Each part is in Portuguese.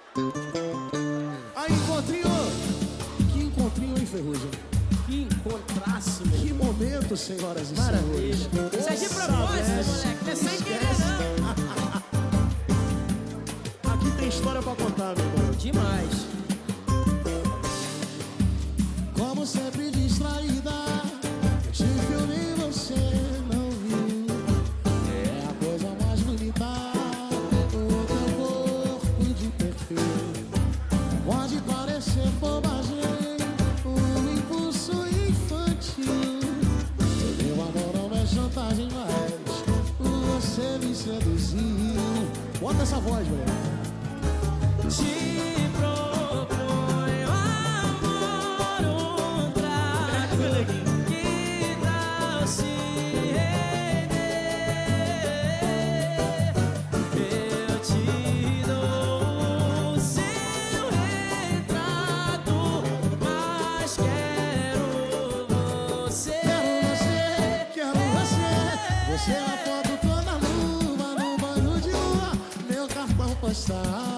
Aí, encontrinho! Que encontrinho, hein, Ferrugem? Que encontraço, meu. Que momento, senhoras e Maravilha. senhores. Isso é de propósito, moleque. Não é sem querer, não. Aqui tem história pra contar, meu irmão. Demais. Como sempre distraída, te filme você não viu. É a coisa mais bonita, o teu corpo de perfil. Pode parecer bobagem, um impulso infantil. Meu amor não é chantagem, mas você me seduziu. Bota essa voz, mulher. Te proponho amor, um trago. Que tal se render? Eu te dou o seu retrato, mas quero você. Quero você. Você na foto toda lua, no banho de lua, meu cartão postal.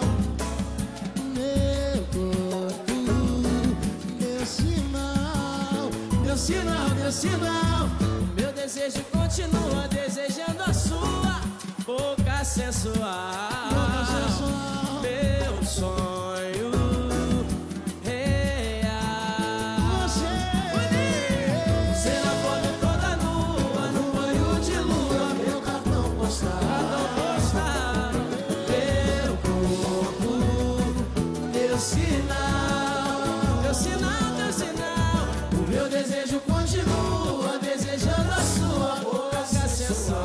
Meu sinal, meu desejo continua desejando a sua boca sensual. Meu sonho real. Você na foto toda nua, no banho de lua, meu cartão postal. Meu corpo, meu sinal, meu sinal, teu sinal. O meu desejo continua desejando a sua boca sensual.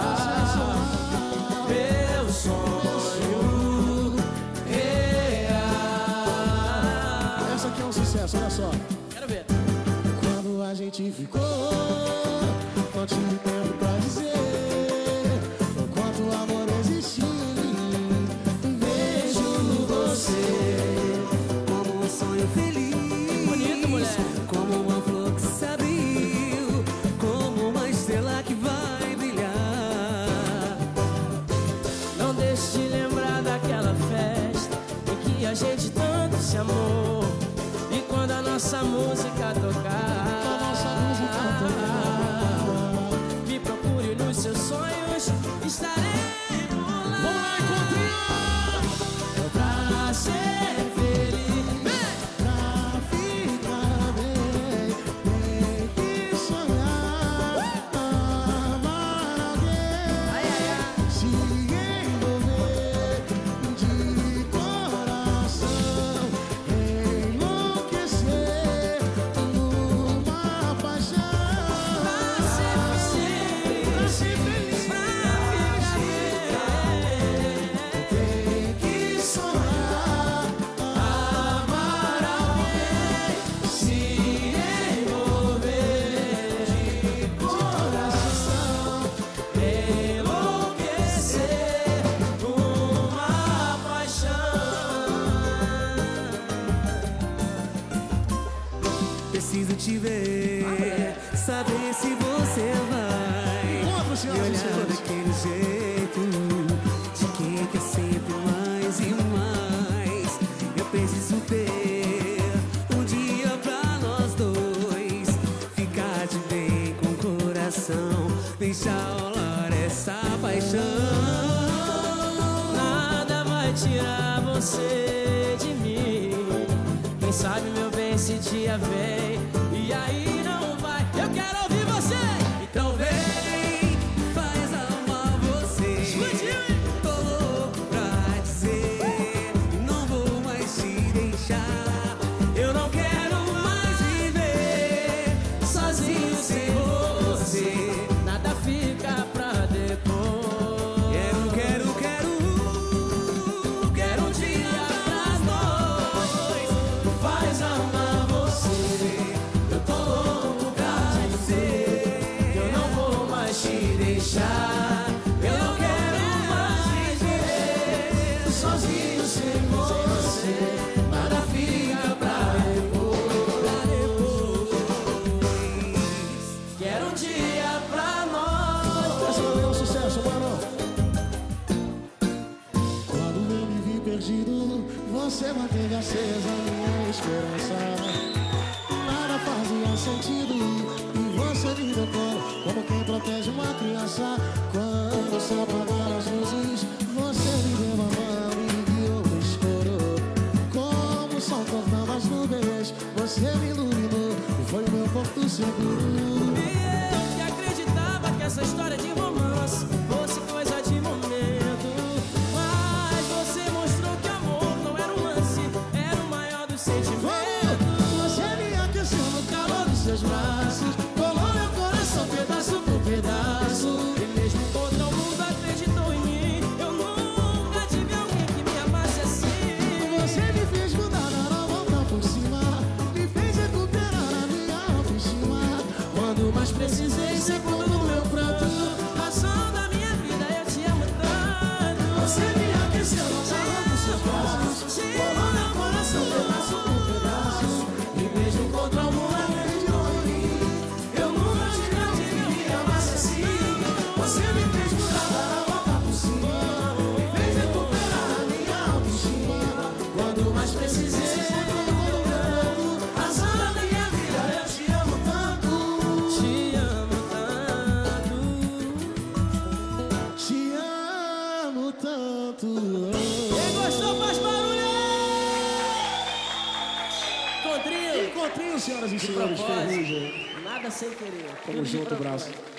Meu sonho real. Essa aqui é um sucesso, olha só. Quero ver. Quando a gente ficou, não tive tempo pra dizer o quanto o amor existe. Vejo você como um sonho feliz. Bonito, mulher. Como uma flor que se abriu, como uma estrela que vai brilhar. Não deixe de lembrar daquela festa em que a gente tanto se amou. E quando a nossa música tocar, me procure nos seus sonhos, estarei por lá. Vamos lá, encontrinho! Pra ser feliz. Pra ficar bem, tem que sonhar, amar alguém, Ai, ai, ai. se envolver de coração, enlouquecer numa paixão. Pra ser feliz, pra ficar bem. Tem que sonhar, Amar alguém, se envolver de coração, enlouquecer uma paixão. Preciso te ver, saber se você vai Encontro, me senhoras e olhar senhores. daquele jeito, de quem quer sempre mais e mais. Eu preciso ter um dia pra nós dois, ficar de bem com o coração, deixar rolar essa paixão. Nada vai tirar você de mim. Quem sabe, meu bem, esse dia vem e aí não vai. Eu quero ouvir você. Então vem. Faz amar você. Explodiu, hein? Tô louco pra dizer, não vou mais te deixar. Eu não quero mais viver sozinho sem você. Nada fica pra depois. Quero um dia pra nós. Faz amar você. Eu tô louco pra dizer que eu não vou mais te deixar. Eu não quero mais viver sozinho sem você. Nada fica pra depois. Quero um dia pra nós. essa também é um sucesso, mano. Quando eu me vi perdido, você manteve acesa a minha esperança. Nada fazia sentido e você me deu colo, como quem protege uma criança. Quando se apagaram as luzes, você me deu a mão e me guiou no escuro. Como o sol cortando as nuvens, você me iluminou e foi o meu porto seguro. E eu que acreditava que essa história de romance fosse coisa de momento, mas você mostrou que amor não era um lance, era o maior dos sentimentos. Você me aqueceu no calor dos seus braços, colou meu coração pedaço por pedaço. E mesmo contra o mundo acreditou em mim. Eu nunca tive alguém que me amasse assim. Você me fez mudar na volta por cima, me fez recuperar a minha autoestima. Quando mais precisei, segundo no meu pranto, razão da minha vida, eu te amo tanto. Você me aqueceu no calor dos seus braços, colou meu coração pedaço por pedaço. E mesmo contra o mundo acreditou em mim. Eu nunca tive alguém que me amasse assim. Você me fez mudar na volta por cima, me fez recuperar a minha autoestima. Quando mais precisei, segundo no meu pranto, razão da minha vida, eu te amo tanto. Te amo tanto. Te amo tanto. Quem gostou faz barulho! Encontrinho! Encontrinho, senhoras e senhores, Propósito. Ferrugem. Nada sem querer. Tamo junto, braço.